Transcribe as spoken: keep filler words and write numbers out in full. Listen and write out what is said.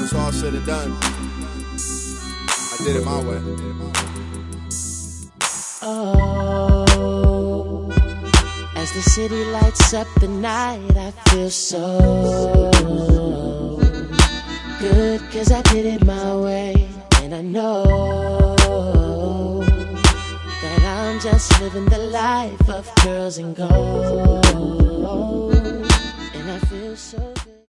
it's all said and done, I did it my way. Oh, as the city lights up the night, I feel so good, 'cause I did it my way. And I know that I'm just living the life of girls and gold, and I feel so good.